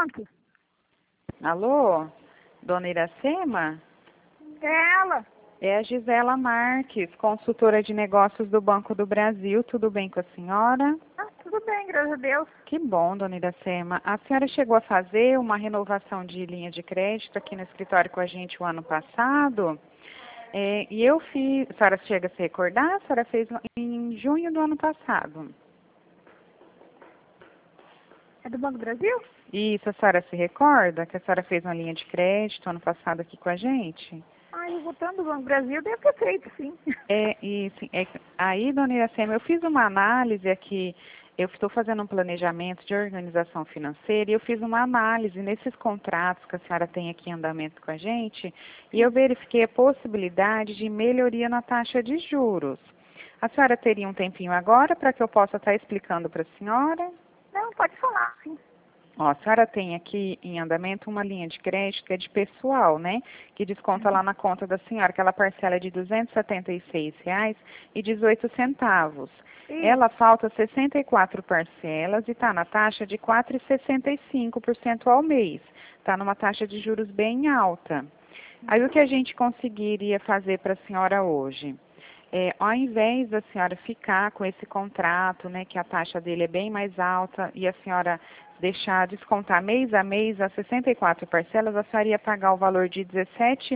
banco? Alô, dona Iracema? É ela. É a Gisela Marques, consultora de negócios do Banco do Brasil. Tudo bem com a senhora? Ah, tudo bem, graças a Deus. Que bom, dona Iracema. A senhora chegou a fazer uma renovação de linha de crédito aqui no escritório com a gente o ano passado. E eu fiz, a senhora chega a se recordar? A senhora fez em junho do ano passado. É do Banco do Brasil? Isso, a senhora se recorda que a senhora fez uma linha de crédito ano passado aqui com a gente? Ah, eu voltando do Banco do Brasil, deve ter feito, sim. Aí, dona Iracema, eu fiz uma análise aqui, eu estou fazendo um planejamento de organização financeira e eu fiz uma análise nesses contratos que a senhora tem aqui em andamento com a gente e eu verifiquei a possibilidade de melhoria na taxa de juros. A senhora teria um tempinho agora para que eu possa estar explicando para a senhora? Não, pode falar, sim. Ó, a senhora tem aqui em andamento uma linha de crédito que é de pessoal, né? Que desconta lá na conta da senhora, aquela parcela de R$ 276,18. Ela falta 64 parcelas e está na taxa de 4,65% ao mês. Está numa taxa de juros bem alta. Aí o que a gente conseguiria fazer para a senhora hoje? Ao invés da senhora ficar com esse contrato, né, que a taxa dele é bem mais alta, e a senhora deixar descontar mês a mês as 64 parcelas, a senhora ia pagar o valor de R$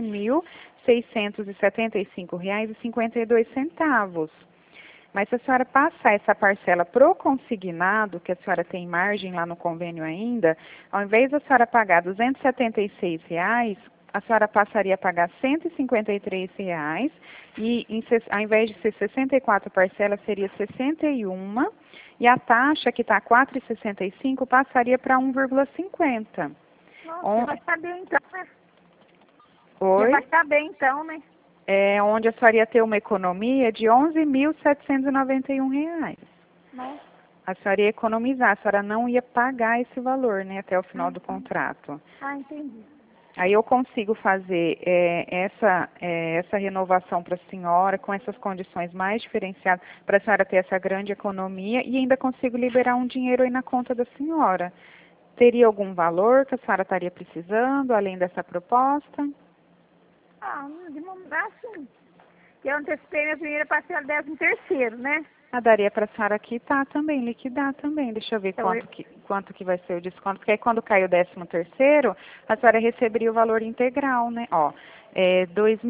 17.675,52. Mas se a senhora passar essa parcela pro consignado, que a senhora tem margem lá no convênio ainda, ao invés da senhora pagar R$ 276, a senhora passaria a pagar R$ 153 e ao invés de ser 64 parcelas, seria 61 e a taxa que está 4,65 passaria para 1,50. Nossa, vai estar bem então, né? Oi? Vai estar bem então, né? Onde a senhora ia ter uma economia de R$ 11.791. Nossa. A senhora ia economizar, a senhora não ia pagar esse valor, né, até o final do contrato. Ah, entendi. Aí eu consigo fazer essa renovação para a senhora com essas condições mais diferenciadas para a senhora ter essa grande economia e ainda consigo liberar um dinheiro aí na conta da senhora. Teria algum valor que a senhora estaria precisando, além dessa proposta? Ah, de momento, assim, eu antecipei minha primeira parcela 13º, né? Daria para a senhora quitar também, liquidar também. Deixa eu ver Então, quanto que vai ser o desconto, porque aí quando cai o 13º, a senhora receberia o valor integral, né? Ó, R$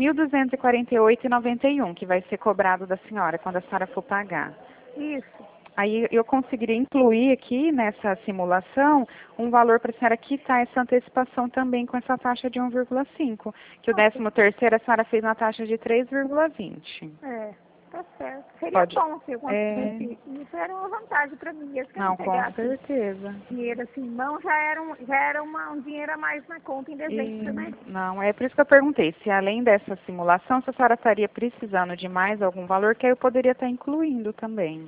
2.248,91 que vai ser cobrado da senhora quando a senhora for pagar. Isso. Aí eu conseguiria incluir aqui nessa simulação um valor para a senhora quitar essa antecipação também com essa taxa de 1,5, que o 13º a senhora fez na taxa de 3,20. Tá certo. Seria Pode. bom se eu conseguisse. Isso era uma vantagem para mim. Mesmo que eu Não, com pegasse certeza. dinheiro assim, não, já era um dinheiro a mais na conta em dezembro, né? Não, é por isso que eu perguntei, se além dessa simulação, se a senhora estaria precisando de mais algum valor, que aí eu poderia estar incluindo também.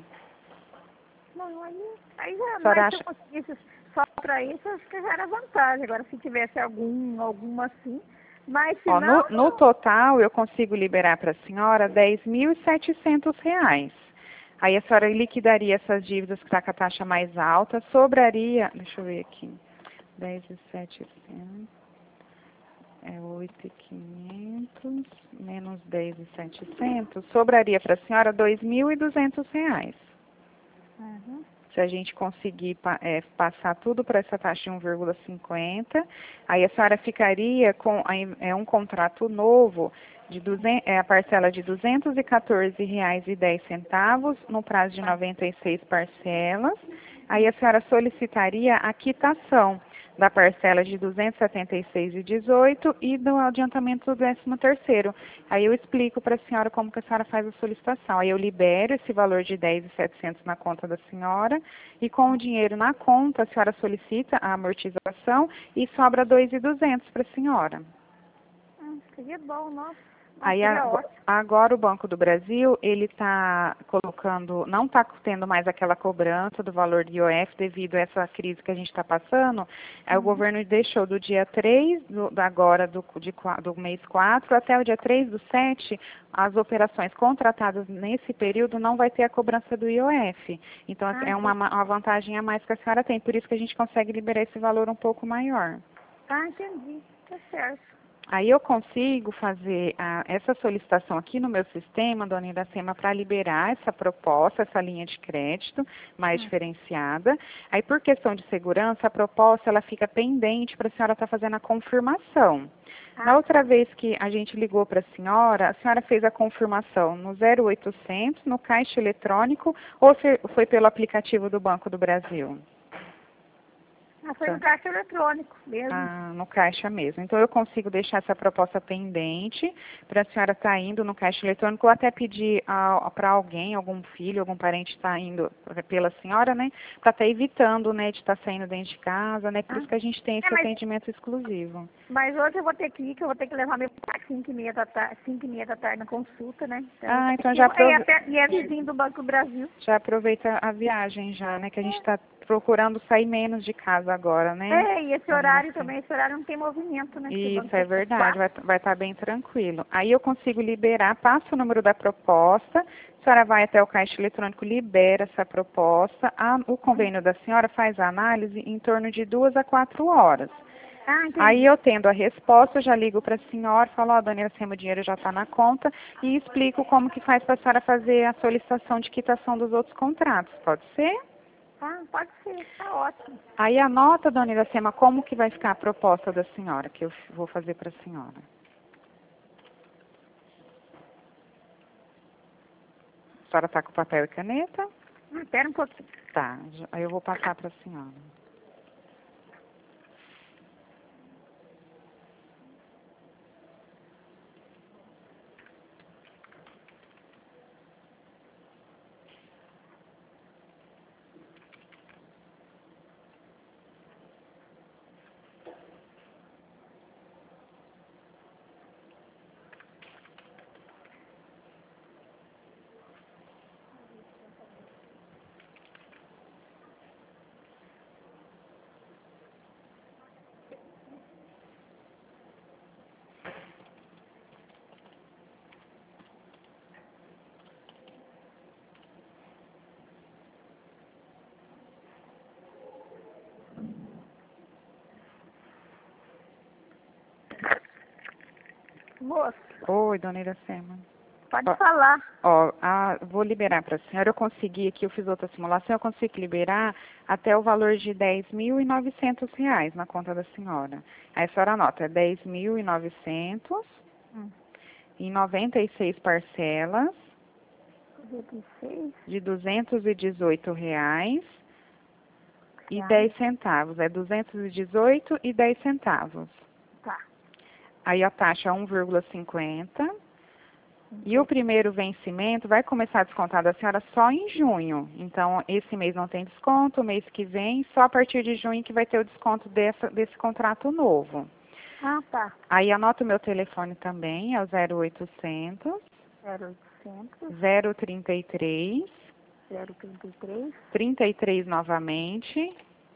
Não, aí já, senhora mas acha... se eu conseguisse só para isso, acho que já era vantagem. Agora, se tivesse alguma assim, mas se não... No total, eu consigo liberar para a senhora R$ 10.700. Aí a senhora liquidaria essas dívidas que está com a taxa mais alta, sobraria, deixa eu ver aqui, 10.700, 8.500 menos 10.700, sobraria para a senhora R$ 2.200. Uhum. Se a gente conseguir passar tudo para essa taxa de 1,50, aí a senhora ficaria com um contrato novo, a parcela de R$ 214,10 no prazo de 96 parcelas. Aí a senhora solicitaria a quitação da parcela de R$ 276,18 e do adiantamento do 13º. Aí eu explico para a senhora como que a senhora faz a solicitação. Aí eu libero esse valor de 10.700 na conta da senhora e com o dinheiro na conta a senhora solicita a amortização e sobra 2.200 para a senhora. Seria bom, nossa. Aí agora o Banco do Brasil, ele está colocando, não está tendo mais aquela cobrança do valor do IOF devido a essa crise que a gente está passando. Aí o governo deixou do dia 3 do mês 4 até o dia 3/7, as operações contratadas nesse período não vai ter a cobrança do IOF. Então é uma vantagem a mais que a senhora tem, por isso que a gente consegue liberar esse valor um pouco maior. Ah, entendi. Tá certo. Aí eu consigo fazer essa solicitação aqui no meu sistema, dona Iracema, para liberar essa proposta, essa linha de crédito mais diferenciada. Aí, por questão de segurança, a proposta ela fica pendente para a senhora estar fazendo a confirmação. Na outra vez que a gente ligou para a senhora fez a confirmação no 0800, no caixa eletrônico, ou foi pelo aplicativo do Banco do Brasil? Foi no caixa eletrônico mesmo. No caixa mesmo. Então, eu consigo deixar essa proposta pendente para a senhora estar indo no caixa eletrônico ou até pedir para alguém, algum filho, algum parente estar indo pela senhora, né? Para estar evitando, né, de estar saindo dentro de casa, né? Por isso que a gente tem esse atendimento exclusivo. Mas hoje eu vou ter que ir, que eu vou ter que levar meu pai às 5h30 da tarde na consulta, né? Então já aproveita. E é vizinho do Banco do Brasil. Já aproveita a viagem já, né? Que a gente está procurando sair menos de casa agora, né? E esse horário também, esse horário não tem movimento, né? Isso, é verdade, vai estar bem tranquilo. Aí eu consigo liberar, passo o número da proposta, a senhora vai até o caixa eletrônico, libera essa proposta, o convênio da senhora faz a análise em torno de 2 a 4 horas. Aí eu tendo a resposta, eu já ligo para a senhora, falo, dona Iracema, o dinheiro já está na conta, e explico como que faz para a senhora fazer a solicitação de quitação dos outros contratos, pode ser? Pode ser, está ótimo. Aí anota, dona Iracema, como que vai ficar a proposta da senhora, que eu vou fazer para a senhora. A senhora está com papel e caneta? Espera um pouquinho. Tá, aí eu vou passar para a senhora. Moça. Oi, dona Iracema. Pode falar. Vou liberar para a senhora. Eu consegui aqui, eu fiz outra simulação, eu consigo liberar até o valor de R$10.900 na conta da senhora. Aí a senhora anota, é 10.900 em 96 parcelas de R$218,10. É 218,10. Tá. Aí a taxa é 1,50. E o primeiro vencimento vai começar a descontar da senhora só em junho. Então, esse mês não tem desconto, o mês que vem, só a partir de junho que vai ter o desconto desse contrato novo. Tá. Aí anota o meu telefone também, é o 0800 033 33 novamente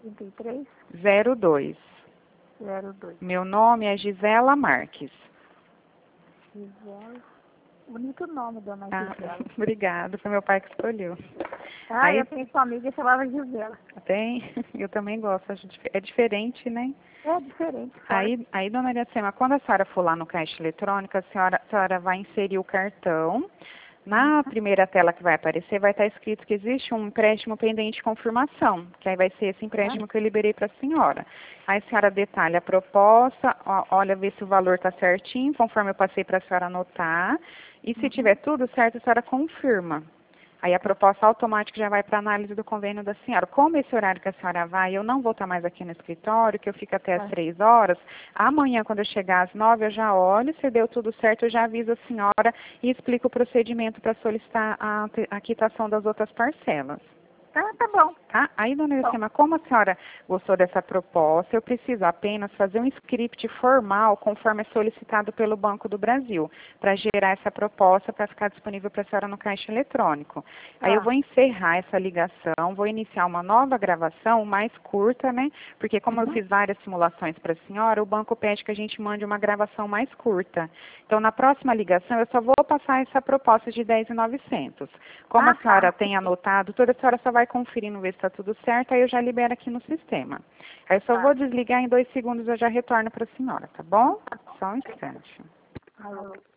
02. Meu nome é Gisela Marques. Gisela. Bonito nome, dona Gisela. Obrigada, foi meu pai que escolheu. Eu tenho uma amiga que chamava Gisela. Tem? Eu também gosto, é diferente, né? É diferente. Aí, dona Iracema, quando a senhora for lá no caixa eletrônico, a senhora vai inserir o cartão. Na primeira tela que vai aparecer, vai estar escrito que existe um empréstimo pendente de confirmação, que aí vai ser esse empréstimo que eu liberei para a senhora. Aí a senhora detalha a proposta, olha, vê se o valor está certinho, conforme eu passei para a senhora anotar, e se tiver tudo certo, a senhora confirma. Aí a proposta automática já vai para a análise do convênio da senhora. Como esse horário que a senhora vai, eu não vou estar mais aqui no escritório, que eu fico até às 3 horas, amanhã, quando eu chegar às 9, eu já olho, se deu tudo certo, eu já aviso a senhora e explico o procedimento para solicitar a quitação das outras parcelas. Ah, tá bom. Tá? Aí, dona Iracema, como a senhora gostou dessa proposta, eu preciso apenas fazer um script formal, conforme é solicitado pelo Banco do Brasil, para gerar essa proposta para ficar disponível para a senhora no caixa eletrônico. Aí eu vou encerrar essa ligação, vou iniciar uma nova gravação mais curta, né? Porque como eu fiz várias simulações para a senhora, o banco pede que a gente mande uma gravação mais curta. Então, na próxima ligação, eu só vou passar essa proposta de 10.900. Como a senhora tem anotado, toda a senhora só vai conferindo ver se está tudo certo, aí eu já libero aqui no sistema. Aí eu só vou desligar, em 2 segundos eu já retorno para a senhora, tá bom? Só um instante. Alô.